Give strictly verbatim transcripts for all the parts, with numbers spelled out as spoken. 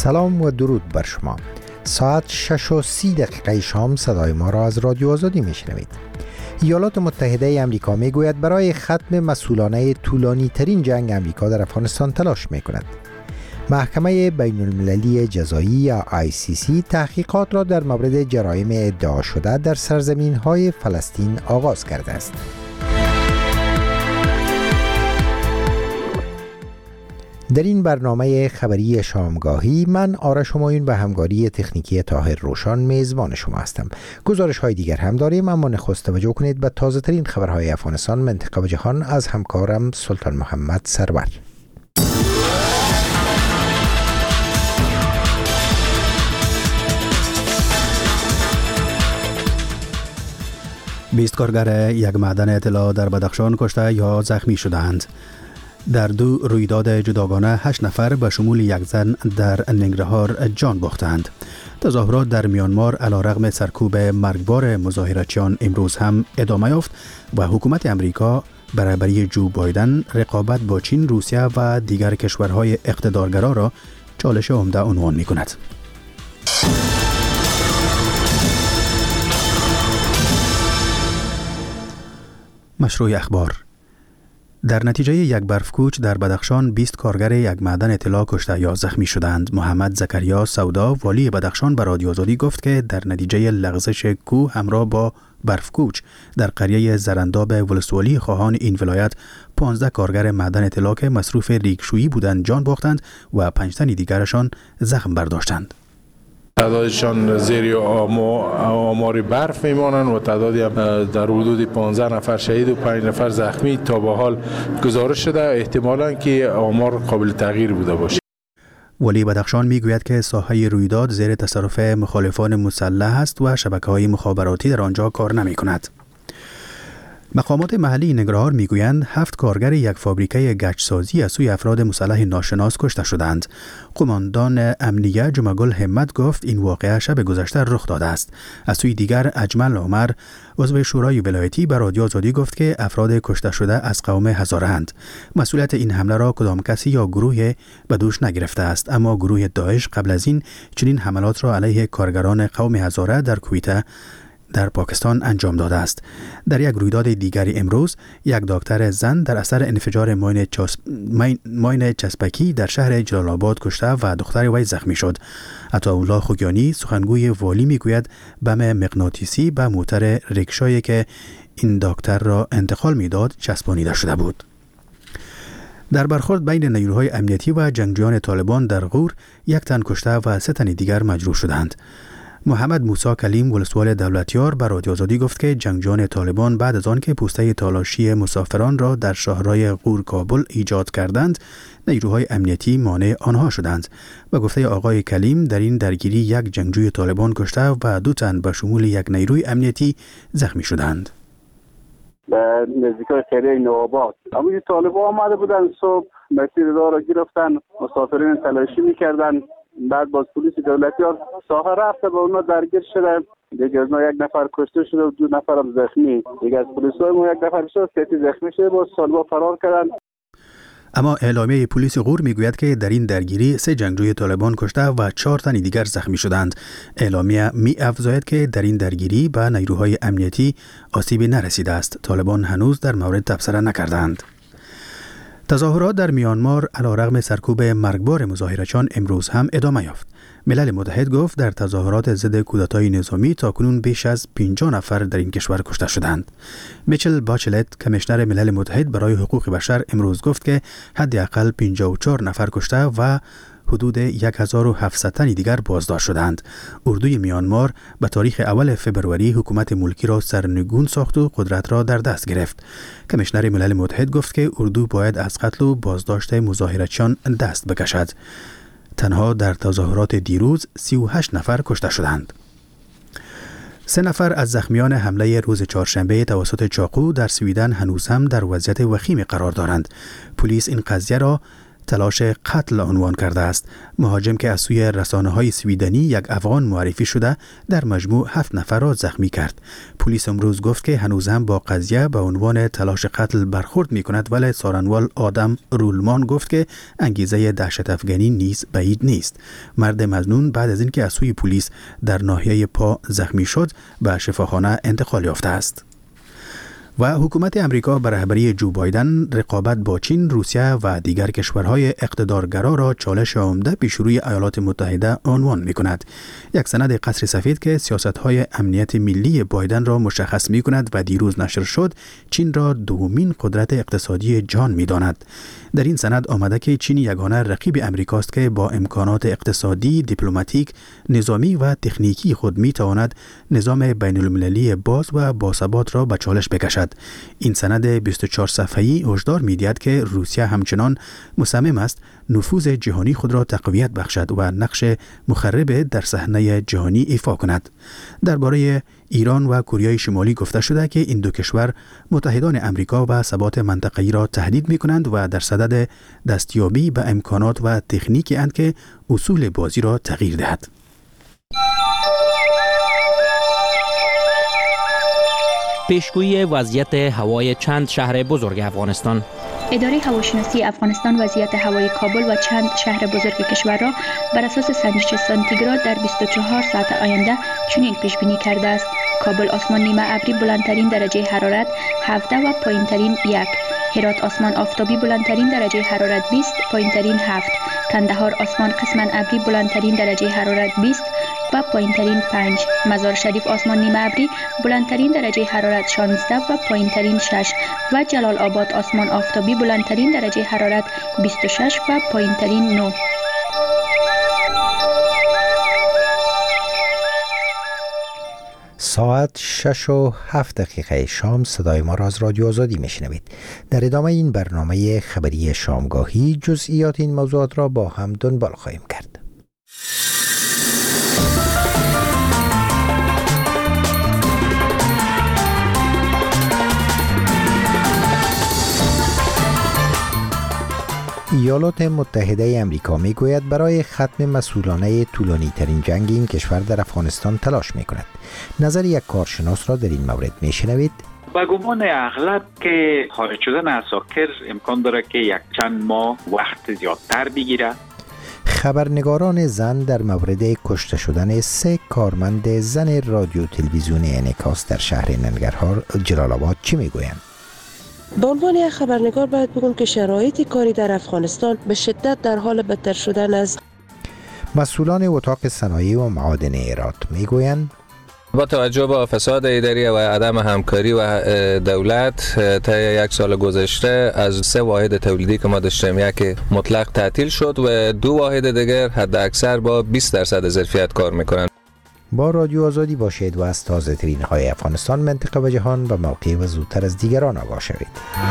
سلام و درود بر شما. ساعت شش و سی دقیقه شام صدای ما را از رادیو آزادی میشنوید. ایالات متحده امریکا میگوید برای ختم مسئولانه طولانی ترین جنگ امریکا در افغانستان تلاش میکند. محکمه بین المللی جزایی یا آی سی سی تحقیقات را در مورد جرایم ادعا شده در سرزمین های فلسطین آغاز کرده است. در این برنامه خبری شامگاهی من آرش همایون به همکاری تکنیکی طاهر روشان میزبان شما هستم. گزارش های دیگر هم داریم، اما نخست توجه کنید به تازه ترین خبرهای افغانستان، منطقه و جهان از همکارم سلطان محمد سرور. بیست کارگر یک معدن طلا در بدخشان کشته یا زخمی شدند. در دو رویداد جداگانه هشت نفر به شمول یک زن در ننگرهار جان باختند. تظاهرات در میانمار علیرغم سرکوب مرگبار مظاهرچیان امروز هم ادامه یافت و حکومت امریکا برابری جو بایدن رقابت با چین، روسیه و دیگر کشورهای اقتدارگرا را چالش عمده عنوان می کند. مشروع اخبار. در نتیجه یک برفکوچ در بدخشان بیست کارگر یک معدن طلا کشته یا زخمی شدند. محمد زکریا سودا والی بدخشان به رادیو آزادی گفت که در نتیجه لغزش کوه همراه با برفکوچ در قریه زرنداب ولسوالی خواهان این ولایت پانزده کارگر معدن طلا که مصروف ریگشویی بودند جان باختند و پنج تن دیگرشان زخم برداشتند. تعدادشان زیر آمار برف میمانند و تعدادی در حدود پانزده نفر شهید و پنج نفر زخمی تا به حال گزارش شده، احتمالاً که آمار قابل تغییر بوده باشه. ولی بدخشان میگوید که ساحه رویداد زیر تصرف مخالفان مسلح است و شبکه‌های مخابراتی در آنجا کار نمی‌کند. مقامات محلی ننگرهار میگویند هفت کارگر یک فابریکه گچسازی از سوی افراد مسلح ناشناس کشته شدند. قماندان امنیه جمعگل همت گفت این واقعه شب گذشته رخ داده است. از سوی دیگر اجمل عمر عضو شورای ولایتی به رادیو آزادی گفت که افراد کشته شده از قوم هزاره اند. مسئولیت این حمله را کدام کسی یا گروه به دوش نگرفته است، اما گروه داعش قبل از این چنین حملات را علیه کارگران قوم هزاره در کویته در پاکستان انجام داده است. در یک رویداد دیگری امروز یک دکتر زن در اثر انفجار ماین, چسب... ماین چسبکی در شهر جلال آباد کشته و دختر وی زخمی شد. عطاالله خوگیانی سخنگوی والی میگوید بم مغناطیسی به موتر ریکشایی که این دکتر را انتقال میداد چسبانیده شده بود. در برخورد بین نیروهای امنیتی و جنگجویان طالبان در غور یک تن کشته و سه تن دیگر مجروح شدند. محمد موسی کلیم ولسوال دولتیار به رادیو آزادی گفت که جنگجویان طالبان بعد از آن که پوسته تالاشی مسافران را در شهرهای غور کابل ایجاد کردند، نیروهای امنیتی مانع آنها شدند. و گفته آقای کلیم در این درگیری یک جنگجوی طالبان کشته و دو تن به شمول یک نیروی امنیتی زخمی شدند. به نزدیکای قریه نوآباد اما طالبان آمده بودند، صبح مسیر راه را گرفتن، مسافرین تلاشی می‌کردند. بعد باز پلیس دولتیار ساحه رفته با اونا درگیر شده. دیگه از ما یک نفر کشته شده و دو نفر هم زخمی. دیگه از پلیسای ما یک نفر شد، سه تا زخمی شده، باز طالبان فرار کردن. اما اعلامیه پلیس غور میگوید که در این درگیری سه جنگجوی طالبان کشته و چهار تن دیگر زخمی شدند. اعلامیه می افزاید که در این درگیری به نیروهای امنیتی آسیبی نرسیده است. طالبان هنوز در مورد تبصره نکردند. تظاهرات در میانمار علیرغم سرکوب مرگبار مظاهرچیان امروز هم ادامه یافت. ملل متحد گفت در تظاهرات ضد کودتای نظامی تاکنون بیش از پنجاه نفر در این کشور کشته شدند. میچل باچلت کمیشنر ملل متحد برای حقوق بشر امروز گفت که حداقل پنجاه و چهار نفر کشته و حدود هزار و هفتصد تن دیگر بازداشت شدند. اردوی میانمار به تاریخ اول فوریه حکومت ملکی را سرنگون ساخت و قدرت را در دست گرفت. کمیشنر ملل متحد گفت که اردو باید از قتل و بازداشت مظاهرچیان دست بکشد. تنها در تظاهرات دیروز سی و هشت نفر کشته شدند. سه نفر از زخمیان حمله روز چهارشنبه توسط چاقو در سویدن هنوز هم در وضعیت وخیم قرار دارند. پلیس این قضیه را تلاش قتل عنوان کرده است. مهاجم که از سوی رسانه‌های سویدنی یک افغان معرفی شده در مجموع هفت نفر را زخمی کرد. پلیس امروز گفت که هنوز هم با قضیه به عنوان تلاش قتل برخورد می کند، ولی سارنوال آدم رولمان گفت که انگیزه دهشت افغانی نیز بعید نیست. مرد مظنون بعد از اینکه از سوی پلیس در ناحیه پا زخمی شد به شفاخانه انتقال یافته است. و حکومت امریکا به رهبری جو بایدن رقابت با چین، روسیه و دیگر کشورهای اقتدارگرا را چالش عمده پیش روی ایالات متحده عنوان می کند. یک سند قصر سفید که سیاست‌های امنیت ملی بایدن را مشخص می کند و دیروز نشر شد، چین را دومین قدرت اقتصادی جهان می داند. در این سند آمده که چین یگانه رقیب امریکاست که با امکانات اقتصادی، دیپلماتیک، نظامی و تکنیکی خود می تواند نظام بین المللی باز و باثبات را به چالش بکشد. این سند بیست و چهار صفحه‌ای هشدار می‌دهد که روسیه همچنان مصمم است نفوذ جهانی خود را تقویت بخشد و نقش مخرب در صحنه جهانی ایفا کند. درباره ایران و کره شمالی گفته شده که این دو کشور متحدان امریکا و ثبات منطقه‌ای را تهدید می‌کنند و در صدد دستیابی به امکانات و تکنیکی اند که اصول بازی را تغییر دهد. پیشگویی وضعیت هوای چند شهر بزرگ افغانستان. اداره هواشناسی افغانستان وضعیت هوای کابل و چند شهر بزرگ کشور را بر اساس سنجش سانتیگراد در بیست و چهار ساعت آینده چنین پیش بینی کرده است: کابل آسمان نیمه ابری بلندترین درجه حرارت هفده و پایینترین یک، هرات آسمان آفتابی بلندترین درجه حرارت بیست، پایینترین هفت، کندهار آسمان قسما ابری بلندترین درجه حرارت بیست و پایینترین پنج، مزار شریف آسمان نیمه ابری بلندترین درجه حرارت شانزده و پایینترین شش و جلال آباد آسمان آفتابی بلندترین درجه حرارت بیست و شش و پایینترین نه. ساعت شش و هفت دقیقه شام صدای ما را از رادیو آزادی میشنوید. در ادامه این برنامه خبری شامگاهی جزئیات این موضوعات را با هم دنبال خواهیم کرد. ایالات متحده امریکا می گوید برای ختم مسئولانه طولانی ترین جنگ این کشور در افغانستان تلاش می کند. نظر یک کارشناس را در این مورد می شنوید. با گمان اغلب که خارج شدن عساکر امکان داره که یک چند ماه وقت زیادتر بگیره. خبرنگاران زن در مورد کشته شدن سه کارمند زن رادیو تلویزیون انعکاس در شهر ننگرهار جلال آباد چی می گویند؟ به عنوان یک خبرنگار باید بگم که شرایط کاری در افغانستان به شدت در حال بدتر شدن است. مسئولان اتاق صنایع و معادن هرات میگویند با توجه به فساد اداری و عدم همکاری و دولت تا یک سال گذشته از سه واحد تولیدی که ما داشتیم یک مطلق تعطیل شد و دو واحد دیگر حد اکثر با بیست درصد ظرفیت کار میکنند. با رادیو آزادی باشید و از تازه ترین های افغانستان، منطقه و جهان و موقع و زودتر از دیگران آگاه شوید.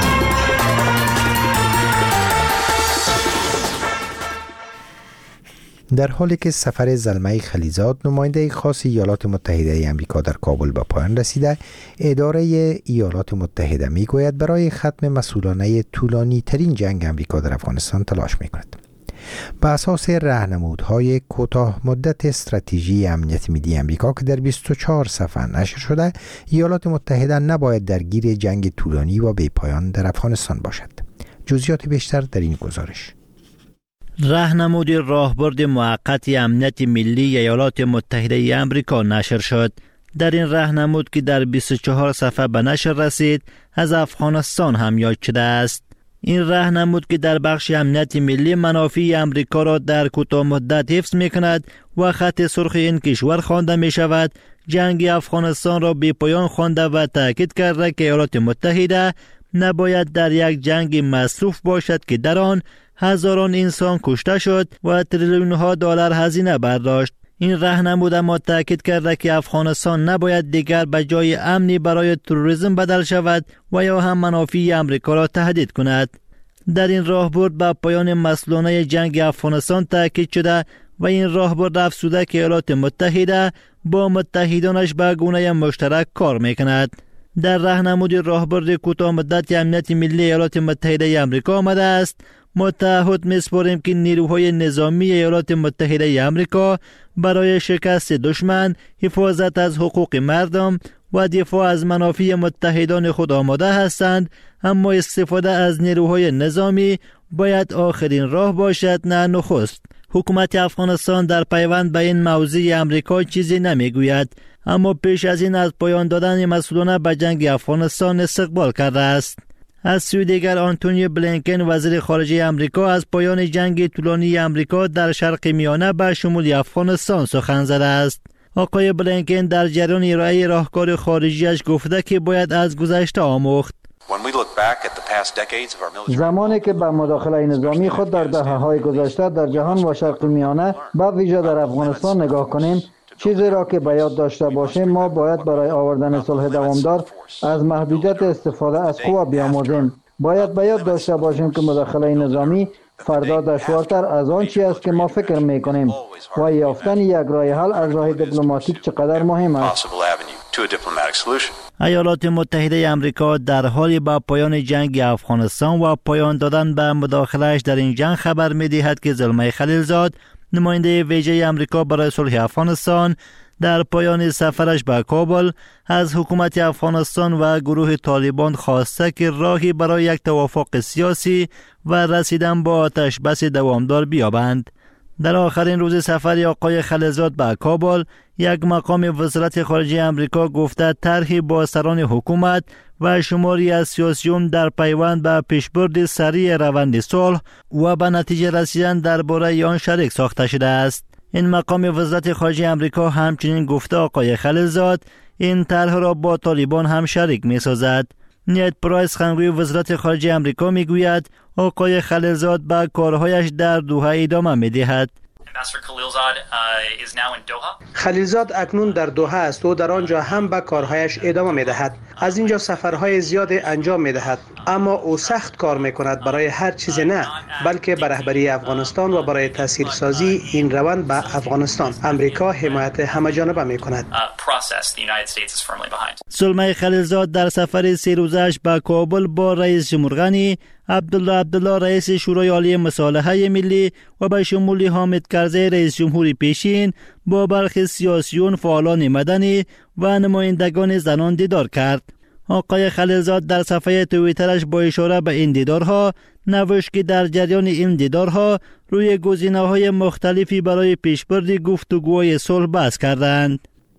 در حالی که سفر زلمه خلیزاد نماینده خاص ایالات متحده امریکا در کابل به پایان رسیده، اداره ایالات متحده می گوید برای ختم مسئولانه طولانی ترین جنگ امریکا در افغانستان تلاش می کند. به اساس راهنمودهای کوتاه مدت استراتژی امنیت ملی امریکا که در بیست و چهار صفحه نشر شده، ایالات متحده نباید درگیر جنگ طولانی و بی‌پایان در افغانستان باشد. جزئیات بیشتر در این گزارش. راهنمود راهبرد موقت امنیت ملی ایالات متحده آمریکا نشر شد. در این راهنمود که در بیست و چهار صفحه به نشر رسید، از افغانستان هم یاد شده است. این راهنمود که در بخش امنیت ملی منافع امریکا را در کوتاه مدت حفظ می‌کند و خط سرخ این کشور خوانده می‌شود، جنگ افغانستان را بی پایان خوانده و تاکید کرده که ایالات متحده نباید در یک جنگ مصروف باشد که در آن هزاران انسان کشته شد و تریلیون ها دلار هزینه برداشت. این راهنمود اما تاکید کرده که افغانستان نباید دیگر به جای امنی برای تروریسم بدل شود و یا هم منافع امریکا را تهدید کند. در این راهبرد به پایان مسئولانه جنگ افغانستان تاکید شده و این راهبرد افزوده که ایالات متحده با متحدانش به گونه مشترک کار میکند. در راهنمود راهبرد کوتاه مدت امنیت ملی ایالات متحده آمریکا آمده است: ما تعهد می‌سپاریم که نیروهای نظامی ایالات متحده آمریکا برای شکست دشمن، حفاظت از حقوق مردم و دفاع از منافع متحدان خود آماده هستند، اما استفاده از نیروهای نظامی باید آخرین راه باشد نه نخست. حکومت افغانستان در پیوند به این موضوع امریکا چیزی نمیگوید، اما پیش از این از پایان دادن مسئولانه به جنگ افغانستان استقبال کرده است. از سوی دیگر آنتونی بلینکن وزیر خارجه امریکا از پایان جنگ طولانی امریکا در شرق میانه به شمول افغانستان سخن زده است. آقای بلینکن در جریان ارائه راهکار خارجیش گفته که باید از گذشته آموخت. زمانی که به مداخله نظامی خود در دهه‌های گذشته در جهان و شرق میانه به ویژه در افغانستان نگاه کنیم، چیزی را که به یاد داشته باشیم ما باید برای آوردن صلح دوامدار از محدودیت استفاده از قوا بیاموزیم. باید به یاد داشته باشیم که مداخله نظامی فردا دشوارتر از آن چیزی است که ما فکر می‌کنیم و یافتن یک راه حل از راه دیپلماتیک چقدر مهم است. ایالات متحده آمریکا در حال با پایان جنگ افغانستان و پایان دادن به مداخله‌اش در این جنگ خبر می‌دهد که زلمه خلیلزاد، نماینده ویژه آمریکا برای صلح افغانستان، در پایان سفرش به کابل از حکومت افغانستان و گروه طالبان خواسته که راهی برای یک توافق سیاسی و رسیدن با آتش بس دوامدار بیابند. در آخرین روز سفر آقای خلیلزاد به کابل، یک مقام وزارت خارجه آمریکا گفته طرحی با سران حکومت و شماری از سیاسیون در پیوند به پیشبرد سریع روند صلح و به نتیجه رسیدن درباره آن شریک ساخته شده است. این مقام وزارت خارجه آمریکا همچنین گفته آقای خلیلزاد این طرح را با طالبان هم شریک می سازد. نیت پرایس سخنگوی وزارت خارجه آمریکا می گوید آقای خلیلزاد به کارهایش در دوحه ادامه می دهد. خلیلزاد اکنون در دوحه است و در آنجا هم به کارهایش ادامه می دهد. از اینجا سفرهای زیاد انجام می دهد، اما او سخت کار می کند برای هر چیز نه، بلکه به رهبری افغانستان و برای تاثیرسازی این روند به افغانستان. امریکا حمایت همه جانبه می کند. زلمه خلیلزاد در سفر سه روزش به کابل با رئیس جمهور غنی، عبدالله عبدالله رئیس شورای عالی مصالحه ملی و به شمول حامد کرزی رئیس جمهوری پیشین با برخی سیاسیون، فعالان مدنی و نمایندگان زنان دیدار کرد. آقای خلیلزاد در صفحه توییترش با اشاره به این دیدارها نوشت که در جریان این دیدارها روی گزینه‌های مختلفی برای پیشبرد گفتگوهای صلح بحث کردند.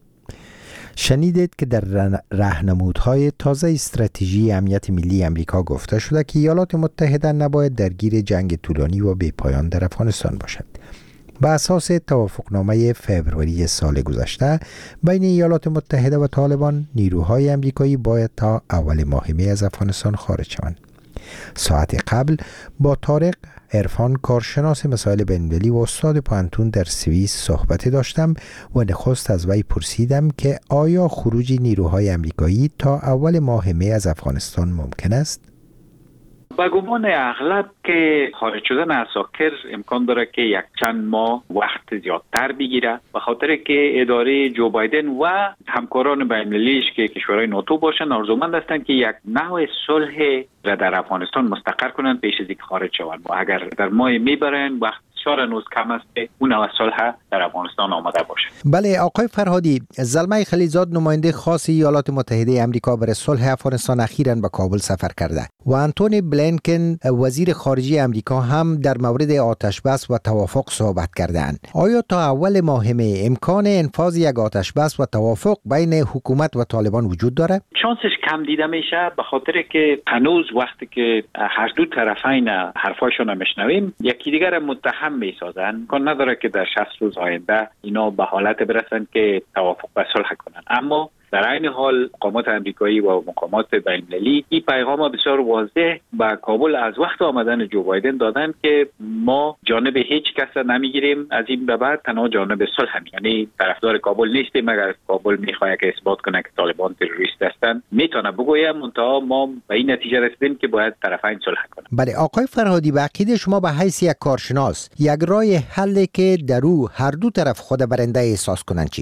شنیدید که در راهنمودهای تازه استراتژی امنیت ملی امریکا گفته شده که ایالات متحده نباید درگیر جنگ طولانی و بی پایان در افغانستان باشد. به اساس توافقنامه فوریه سال گذشته بین ایالات متحده و طالبان، نیروهای امریکایی باید تا اول ماه می از افغانستان خارج شوند. ساعت قبل با طارق عرفان، کارشناس مسائل بین‌المللی و استاد پانتون در سوئیس صحبت داشتم و نخست از وی پرسیدم که آیا خروج نیروهای امریکایی تا اول ماه می از افغانستان ممکن است؟ با گمان اغلب که خارج شدن عساکر امکان داره که یک چند ماه وقت زیادتر بگیره، به خاطر که اداره جو بایدن و همکاران بین‌المللیش که کشورهای ناتو باشن آرزومند هستند که یک نوع صلح را در افغانستان مستقر کنند پیش از اینکه خارج شوند. و اگر در ماه می برن وقت چهار نوز کم است که اون نوع صلح در افغانستان آماده باشه. بله آقای فرهادی، زلمه خلیلزاد نماینده خاص ایالات متحده آمریکا برای صلح افغانستان اخیراً به کابل سفر کرده و آنتونی بلینکن وزیر خارجه آمریکا هم در مورد آتش بس و توافق صحبت کردند. آیا تا اول ماه می امکان انفاذ یک آتش بس و توافق بین حکومت و طالبان وجود داره؟ شانسش کم دیده میشه، به خاطر که هنوز وقتی که هر دو طرفین حرفاشون میشنویم یکی دیگر متهم میسازن، امکان نداره که در شصت روز آینده اینا به حالت برسن که توافق و صلح کنن. اما در عین حال مقامات امریکایی و مقامات بین‌المللی این پیغام بسیار واضح به کابل از وقت آمدن جو بایدن دادن که ما جانب هیچ کس نمیگیریم، از این به بعد تنها جانب صلح، یعنی طرفدار کابل نیستیم. اگر کابل میخواد که اثبات کنه که طالبان تروریست هستند میتونه بگویم، منتها ما به این نتیجه رسیدیم که باید طرفین صلح کنند. بله آقای فرهادی، به عقیده شما به حیث یک کارشناس یک راه حلی که در او هر دو طرف خود برنده احساس کنند چیست؟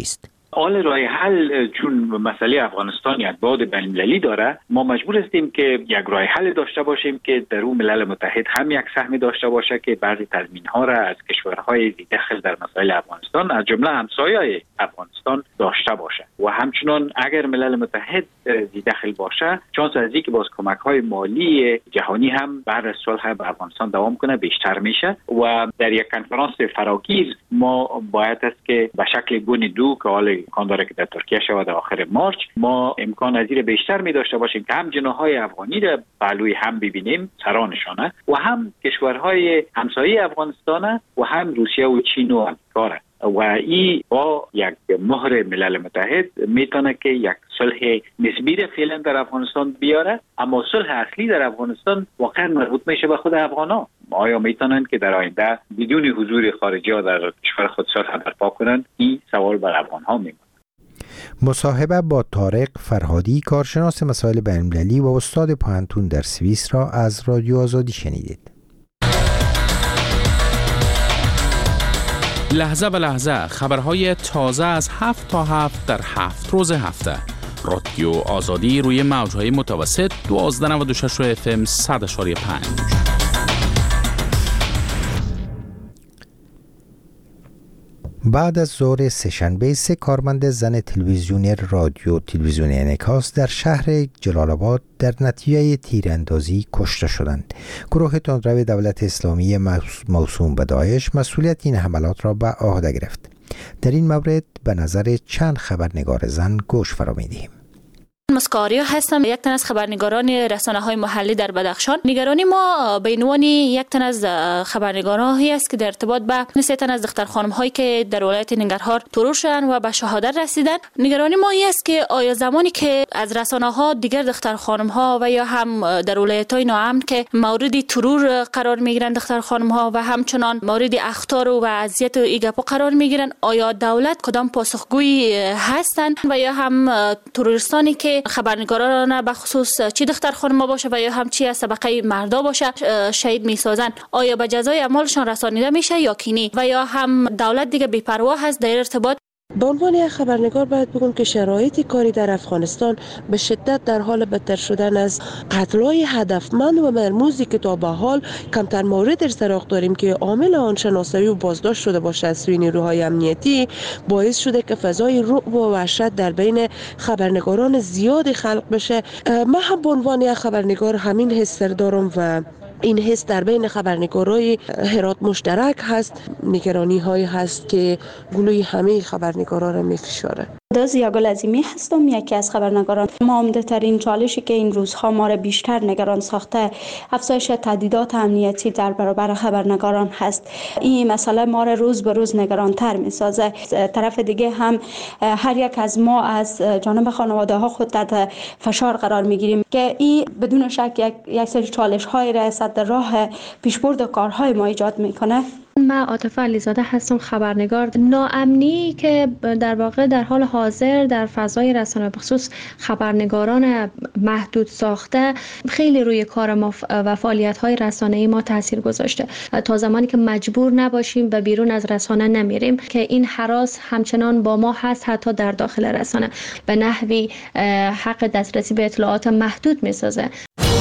حال راه حل چون مسئله افغانستان یک بعد بین‌المللی داره، ما مجبور هستیم که یک راه حل داشته باشیم که در اون ملل متحد هم یک سهمی داشته باشه که بعضی تضمین‌ها را از کشورهای دخل در مسائل افغانستان از جمله همسایه‌های افغانستان داشته باشه و همچنان اگر ملل متحد دخل باشه چانس از اینکه باز کمک‌های مالی جهانی هم بعد از صلح به افغانستان دوام کنه بیشتر میشه و در یک کنفرانس فراگیر ما باید است که به شکل گون دو که حال امکان داره که در ترکیه شود آخر مارچ ما امکان از این بیشتر می داشته باشیم که هم جناح‌های افغانی را پهلوی هم ببینیم سرانشانه و هم کشورهای همسایه افغانستان و هم روسیه و چین و امریکا و این با یک مهر ملل متحد میتونه که یک صلح نسبی را فعلا در افغانستان بیاره، اما صلح اصلی در افغانستان واقعا مربوط میشه به خود افغانا. آیا میتونن که در آینده بدون حضور خارجی ها در کشور خود صلح برپا کنند؟ این سوال بر افغان ها میمونه. مصاحبه با طارق فرهادی، کارشناس مسائل بین‌المللی و استاد پوهنتون در سوئیس را از رادیو آزادی شنیدید. لحظه به لحظه خبرهای تازه از هفت تا هفت در هفت روز هفته. رادیو آزادی روی موجهای متوسط دوازده نود و شش اف ام صد و پنج. بعد از ظهر سه‌شنبه سه کارمند زن تلویزیون رادیو تلویزیون انعکاس در شهر جلال آباد در نتیجه تیراندازی کشته شدند. گروه تندرو دولت اسلامی موسوم به داعش مسئولیت این حملات را به عهده گرفت. در این مورد به نظر چند خبرنگار زن گوش فرا می‌دهیم. مسکاریا هستم، یک تن از خبرنگاران رسانه‌های محلی در بدخشان. نگرانی ما به عنوان یک تن از خبرنگارانی است که در ارتباط به سه تن از دختر خانم‌هایی که در ولایت ننگرهار ترور شدند و به شهادت رسیدند. نگرانی ما این است که آیا زمانی که از رسانه‌ها دیگر دختر خانم‌ها و یا هم در ولایت‌های ناامن که مورد ترور قرار می‌گیرند دختر خانم‌ها و همچنان مورد اخطار و اذیت و ایگاپو قرار می‌گیرند، آیا دولت کدام پاسخگویی هستند و یا هم تروریستانی که خبرنگاران به خصوص چی دختر خانم‌ها باشه و یا هم چی از طبقه مردا باشه شهید میسازن، آیا به جزای اعمالشان رسانیده میشه یا کی؟ و یا هم دولت دیگه بی‌پروا هست در ارتباط؟ به عنوان یک خبرنگار باید بگم که شرایط کاری در افغانستان به شدت در حال بدتر شدن از قتل‌های هدفمند و مرموزی که تا به حال کمتر مورد در سراغ داریم که عامل آن شناسایی و بازداشت شده باشه از سوی نیروهای امنیتی باعث شده که فضای رعب و وحشت در بین خبرنگاران زیادی خلق بشه. من هم به عنوان یک خبرنگار همین حس دارم و این حس در بین خبرنگارای هرات مشترک هست. نگرانی های هست که گلوی همه خبرنگارا را میفشاره. دازیا گلعظیمی هستم، یکی از خبرنگاران. عمده ترین چالشی که این روزها ما را بیشتر نگران ساخته افزایش تهدیدات امنیتی در برابر خبرنگاران هست. این مسئله ما را روز به روز نگران تر می سازه. طرف دیگه هم هر یک از ما از جانب خانواده ها خود تحت فشار قرار می گیریم که این بدون شک یک, یک سری چالش های را در راه پیشبرد کارهای ما ایجاد میکنه. من عاطفه علیزاده هستم، خبرنگار. ناامنی که در واقع در حال حاضر در فضای رسانه بخصوص خبرنگاران محدود ساخته خیلی روی کار ما و فعالیت‌های رسانه‌ای ما تاثیر گذاشته. تا زمانی که مجبور نباشیم و بیرون از رسانه نمیریم که این هراس همچنان با ما هست، حتی در داخل رسانه به نحوی حق دسترسی به اطلاعات محدود می‌سازه.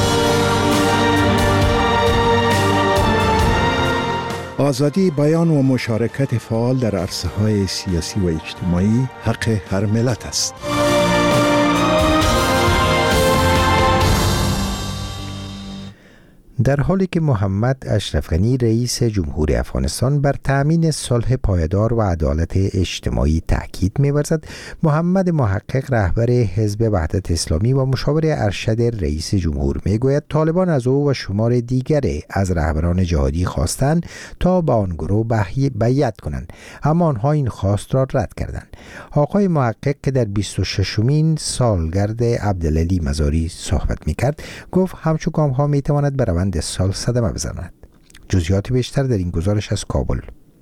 آزادی بیان و مشارکت فعال در عرصه‌های سیاسی و اجتماعی حق هر ملت است. در حالی که محمد اشرف غنی رئیس جمهوری افغانستان بر تأمین صلح پایدار و عدالت اجتماعی تاکید می‌ورزد، محمد محقق رهبر حزب وحدت اسلامی و مشاور ارشد رئیس جمهور میگوید طالبان از او و شمار دیگر از رهبران جهادی خواستند تا با آن گروه بیعت کنند، اما آنها این خواست را رد کردند. آقای محقق که در بیست و ششمین سالگرد عبدالعلی مزاری صحبت می‌کرد گفت همچون گام‌ها می‌تواند بر روند سال صدمه بزند. جزئیات بیشتر در این گزارش از کابل.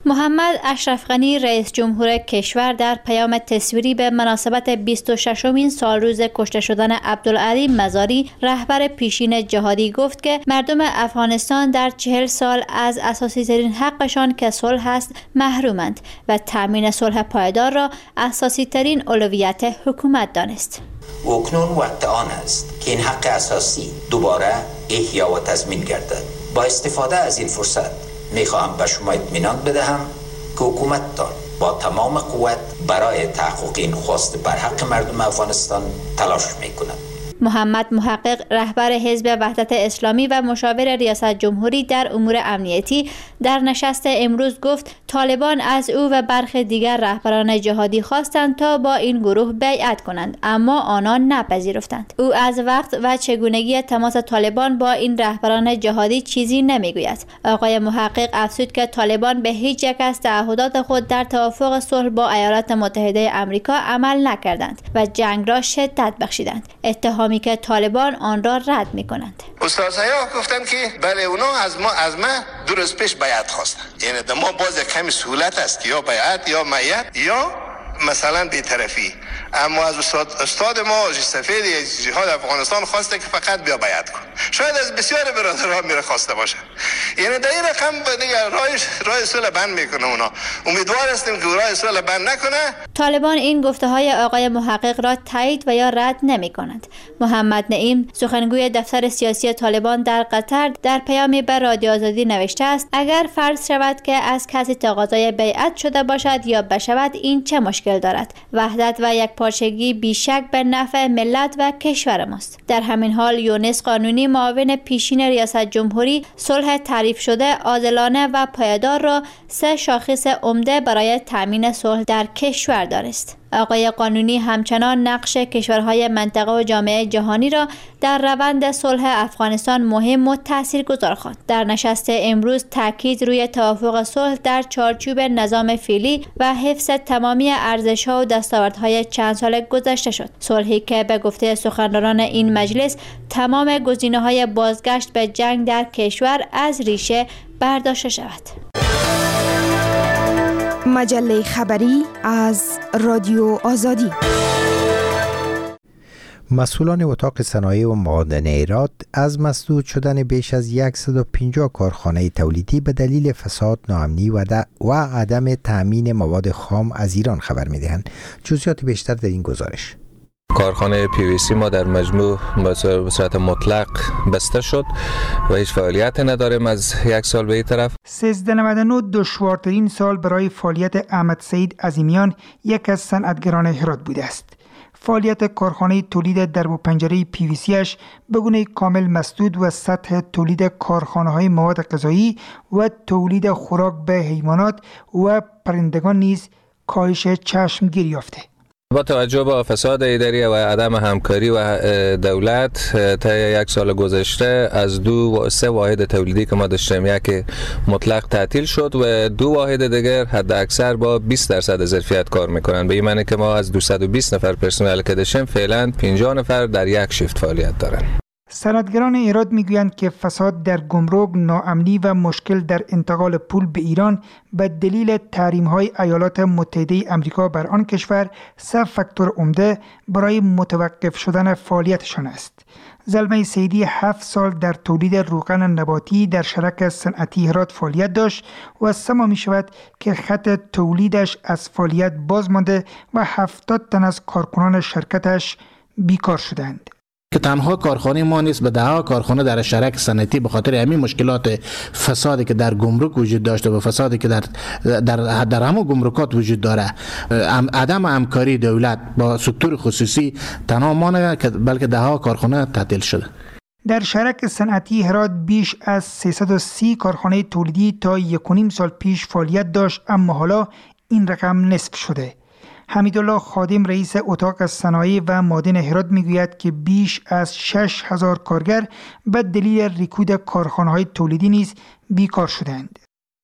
محمد اشرف غنی رئیس جمهور کشور در پیام تصویری به مناسبت بیست و ششمین سالروز کشته شدن عبدالعلی مزاری رهبر پیشین جهادی گفت که مردم افغانستان در چهل سال از اساسی ترین حقشان که صلح است محرومند و تامین صلح پایدار را اساسی ترین اولویت حکومت دانست. اکنون وقت آن است که این حق اساسی دوباره احیا و تضمین گردد. با استفاده از این فرصت می خواهم به شما اطمینان بدهم که حکومتتان با تمام قوت برای تحقق این خواست بر حق مردم افغانستان تلاش می کند. محمد محقق رهبر حزب وحدت اسلامی و مشاور ریاست جمهوری در امور امنیتی در نشست امروز گفت طالبان از او و برخی دیگر رهبران جهادی خواستند تا با این گروه بیعت کنند، اما آنان نپذیرفتند. او از وقت و چگونگی تماس طالبان با این رهبران جهادی چیزی نمیگوید. آقای محقق افزود که طالبان به هیچ یک از تعهدات خود در توافق صلح با ایالات متحده آمریکا عمل نکردند و جنگ را شدت بخشیدند. اتهامی که طالبان آن را رد می‌کنند. استادها گفتند که بله اونا از ما از ما دو روز پیش بیعت خواستن. یعنی در ما باز کمی سهولت است یا بیعت یا میعت یا مثلا بی‌طرفی. اما از استاد استاد ما سفیر جهاد افغانستان خواسته که فقط بیا بیعت کن. شاید از بسیار برادرها میره خواسته باشه. یعنی در این رقم دیگه راه راه صلح بند میکنه اونا. امیدوار هستیم که راه صلح بند نکنه. طالبان این گفته های آقای محقق را تایید و یا رد نمی کنند. محمد نعیم سخنگوی دفتر سیاسی طالبان در قطر در پیامی به رادیو آزادی نوشته است اگر فرض شود که از کسی تقاضای بیعت شده باشد یا بشود این چه مشکل دارد؟ وحدت و یک پارچگی بیشک به نفع ملت و کشور ماست. در همین حال یونس قانونی معاون پیشین ریاست جمهوری صلح تعریف شده عادلانه و پایدار را سه شاخص عمده برای تامین صلح در کشور دانست. آقای قانونی همچنان نقش کشورهای منطقه و جامعه جهانی را در روند صلح افغانستان مهم و تاثیرگذار خواند. در نشست امروز تاکید روی توافق صلح در چارچوب نظام فعلی و حفظ تمامی ارزش‌ها و دستاوردهای چند سال گذشته شد. صلحی که به گفته سخنرانان این مجلس تمام گزینه‌های بازگشت به جنگ در کشور از ریشه برداشته شود. مجله خبری از رادیو آزادی. مسئولان اتاق صنایع و معادنیات از مسدود شدن بیش از صد و پنجاه کارخانه تولیدی به دلیل فساد، ناامنی و, و عدم تأمین مواد خام از ایران خبر می‌دهند. جزئیات بیشتر در این گزارش. کارخانه پی وی سی ما در مجموع به صورت مطلق بسته شد و هیچ فعالیت نداریم از یک سال به این طرف. سیزده نود و نه دشوارترین سال برای فعالیت احمد سعید عظیمیان، یک از صنعتگران هرات بوده است. فعالیت کارخانه تولید درب و پنجره پی وی سی اش به گونه کامل مسدود و سطح تولید کارخانه‌های مواد غذایی و تولید خوراک به حیوانات و پرندگان نیز کاهش چشمگیر یافته. با توجه به فساد اداری و عدم همکاری و دولت تا یک سال گذشته از دو و سه واحد تولیدی که ما داشتیم، یک مطلق تعطیل شد و دو واحد دیگر حد اکثر با بیست درصد ظرفیت کار میکنن. به این معنی که ما از دویست و بیست نفر پرسنل که داشتیم فعلا پنجاه نفر در یک شیفت فعالیت دارن. صنعتگران ایراد میگویند که فساد در گمرک، ناامنی و مشکل در انتقال پول به ایران به دلیل تحریم‌های ایالات متحده آمریکا بر آن کشور سه فاکتور عمده برای متوقف شدن فعالیتشان است. زلمه سیدی هفت سال در تولید روغن نباتی در شرکت صنعتی هرات فعالیت داشت و سما می شود که خط تولیدش از فعالیت باز مانده و هفتاد تن از کارکنان شرکتش بیکار شدند. که تنها کارخانه ما نیست، به ده ها کارخانه در شرکت صنعتی به خاطر همین مشکلات فسادی که در گمرک وجود داشته و فسادی که در در در همه گمرکات وجود داره، عدم همکاری دولت با سکتور خصوصی تنها ما نه که بلکه ده ها کارخانه تعطیل شده. در شرکت صنعتی هرات بیش از سیصد و سی کارخانه تولیدی تا یک و نیم سال پیش فعالیت داشت، اما حالا این رقم نصف شده. حمیدالله خادم رئیس اتاق صنایع و معادن هرات میگوید که بیش از شش هزار کارگر به دلیل رکود کارخانه‌های تولیدی نیز بیکار شدند.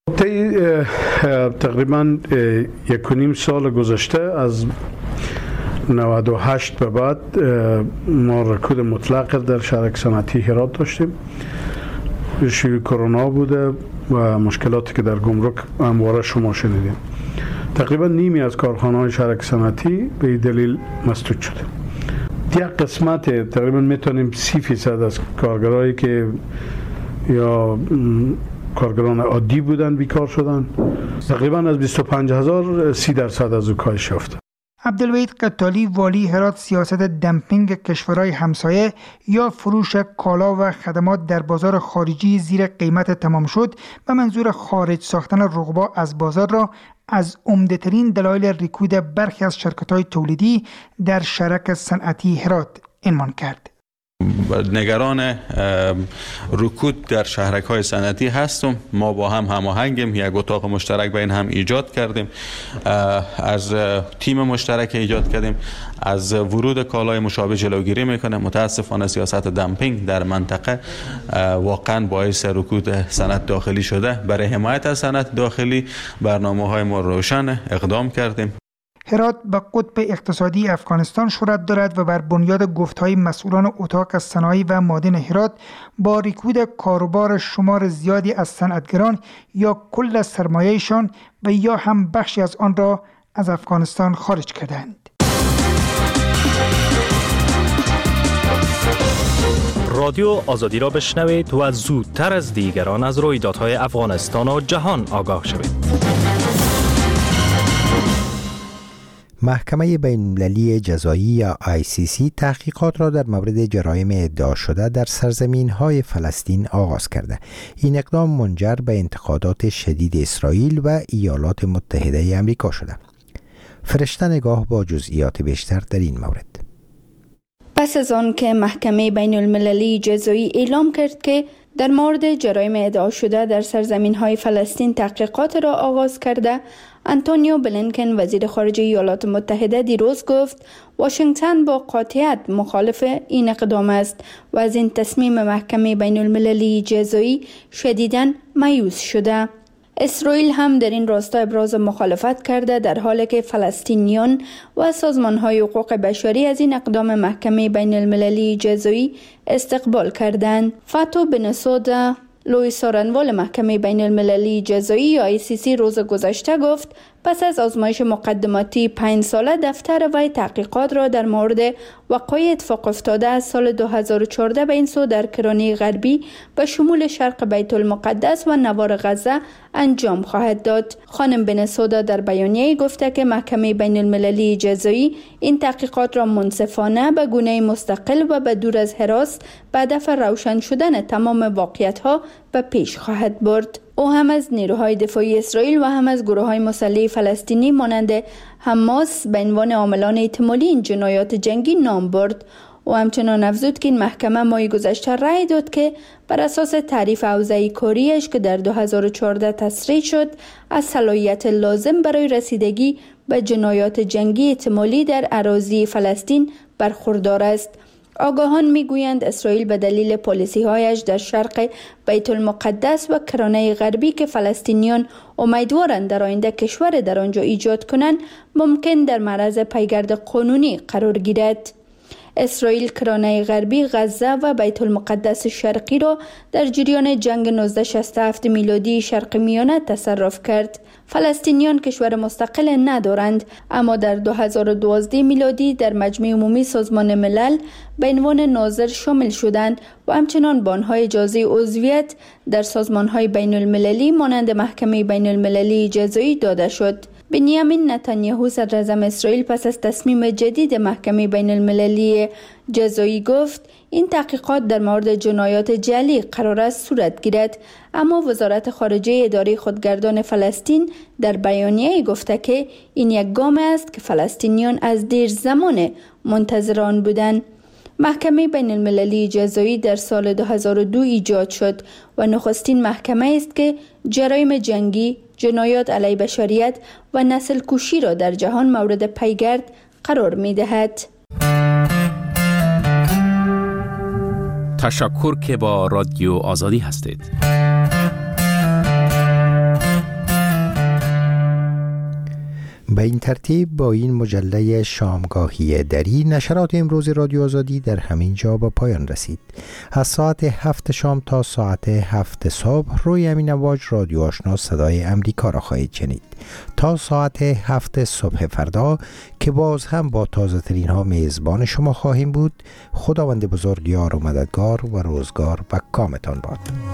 تقریبا یک و نیم سال گذشته از نود و هشت به بعد ما رکود مطلق در شرکت صنعتی هرات داشتیم شیوع کرونا بوده و مشکلاتی که در گمرک همواره شما شنیدیم. تقریبا نیمی از کارخانه‌های شرک صنعتی به این دلیل مسدود شده. یک قسمت تقریبا میتونیم سی فیصد از کارگرایی که یا کارگران عادی بودن بیکار شدن، تقریبا از بیست و پنج هزار سی درصد از او کاهش یافته. عبدالوحید قتالی والی هرات سیاست دمپینگ کشورهای همسایه یا فروش کالا و خدمات در بازار خارجی زیر قیمت تمام شد و منظور خارج ساختن رقبا از بازار را از عمده‌ترین دلایل رکود برخی از شرکت‌های تولیدی در شرک صنعتی هرات عنوان کرد. نگران رکود در شهرک‌های صنعتی هستم. ما با هم هماهنگیم، یک اتاق مشترک بین هم ایجاد کردیم، از تیم مشترک ایجاد کردیم، از ورود کالای مشابه جلوگیری میکنه. متاسفانه سیاست دمپینگ در منطقه واقعا باعث رکود صنعت داخلی شده. برای حمایت از صنعت داخلی برنامه‌های ما روشن اقدام کردیم. هرات به قطب اقتصادی افغانستان شهرت دارد و بر بنیاد گفتهای مسئولان اتاق صنایع و معدن هرات با رکود کاروبار شمار زیادی از صنعتگران یا کل سرمایه‌شان و یا هم بخشی از آن را از افغانستان خارج کردند. رادیو آزادی را بشنوید و زودتر از دیگران از رویدادهای افغانستان و جهان آگاه شوید. محکمه بین‌المللی جزایی یا آی سی سی تحقیقات را در مورد جرایم ادعا شده در سرزمین‌های فلسطین آغاز کرده. این اقدام منجر به انتقادات شدید اسرائیل و ایالات متحده آمریکا شده. فرشته نگاه با جزئیات بیشتر در این مورد. پس از آن که محکمه بین‌المللی جزایی اعلام کرد که در مورد جرایم ادعا شده در سرزمین‌های فلسطین تحقیقات را آغاز کرده، آنتونیو بلینکن وزیر خارجه ایالات متحده دیروز گفت واشنگتن با قاطعیت مخالف این اقدام است و از این تصمیم محکمه بین‌المللی جزایی شدیداً مایوس شده. اسرائیل هم در این راستا ابراز مخالفت کرده، در حالی که فلسطینیان و سازمان‌های حقوق بشری از این اقدام محکمه بین‌المللی جزایی استقبال کردند. فاتو بنسودا لوی سارنوال محکمه بین‌المللی جزایی یا آی سی سی روز گذشته گفت پس از آزمایش مقدماتی پنج ساله دفتر وی تحقیقات را در مورد وقایع اتفاق افتاده از سال دو هزار و چهارده به این سو در کرانه غربی به شمول شرق بیت المقدس و نوار غزه انجام خواهد داد. خانم بنسودا در بیانیه گفته که محکمه بین‌المللی جزایی این تحقیقات را منصفانه به گونه مستقل و به دور از هراس به هدف روشن شدن تمام واقعیت‌ها به پیش خواهد برد. او هم از نیروهای دفاعی اسرائیل و هم از گروه‌های مسلح فلسطینی مانند حماس به عنوان عاملان احتمالی این جنایات جنگی نام برد. او همچنان افزود که این محکمه ماه گذشته رأی داد که بر اساس تعریف حوزه کاریش که در دو هزار و چهارده تصریح شد از صلاحیت لازم برای رسیدگی به جنایات جنگی احتمالی در اراضی فلسطین برخوردار است. آگاهان میگویند اسرائیل به دلیل پالیسی‌هایش در شرق بیت المقدس و کرانه غربی که فلسطینیان امیدوارند در آینده کشور در آنجا ایجاد کنند ممکن در معرض پیگرد قانونی قرار گیرد. اسرائیل کرانه غربی، غزه و بیت المقدس شرقی را در جریان جنگ نوزده شصت و هفت میلادی شرق میانه تصرف کرد. فلسطینیان کشور مستقل ندارند، اما در دو هزار و دوازده میلادی در مجمع عمومی سازمان ملل به عنوان ناظر شامل شدند و همچنان به آنها اجازه عضویت در سازمان‌های بین‌المللی مانند محکمه بین‌المللی جزایی داده شد. بنیامین نتانیاهو صدراعظم اسرائیل پس از تصمیم جدید محکمه بین‌المللی جزایی گفت این تحقیقات در مورد جنایات جعلی قرار است صورت گیرد، اما وزارت خارجه اداره خودگردان فلسطین در بیانیه گفته که این یک گام است که فلسطینیان از دیر زمان منتظر آن بودند. محکمه بین‌المللی جزایی در سال دو هزار و دو ایجاد شد و نخستین محکمه است که جرایم جنگی، جنایات علیه بشریت و نسل کشی را در جهان مورد پیگرد قرار می دهد. تشکر که با رادیو آزادی هستید. به این ترتیب با این مجله شامگاهی دری نشرات امروز رادیو آزادی در همین جا به پایان رسید. از ساعت هفت شام تا ساعت هفت صبح روی همین امواج رادیو آشنا صدای امریکا را خواهید شنید تا ساعت هفت صبح فردا که باز هم با تازه ترین ها میزبان شما خواهیم بود. خداوند بزرگ یار و مددگار و روزگار و کامتان باد.